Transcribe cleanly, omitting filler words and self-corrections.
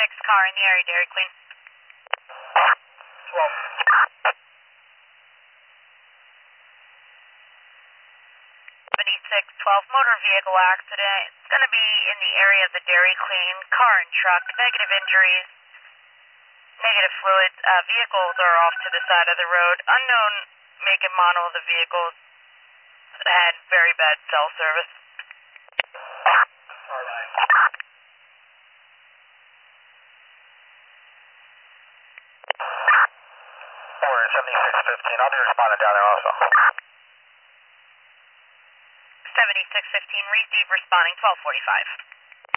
car in the area, Dairy Queen. 12 motor vehicle accident. It's going to be in the area of the Dairy Queen. Car and truck, negative injuries, negative fluids. Vehicles are off to the side of the road. Unknown make and model of the vehicles. Had very bad cell service. 7615. I'll be responding down there also. 7615, receive, responding 1245.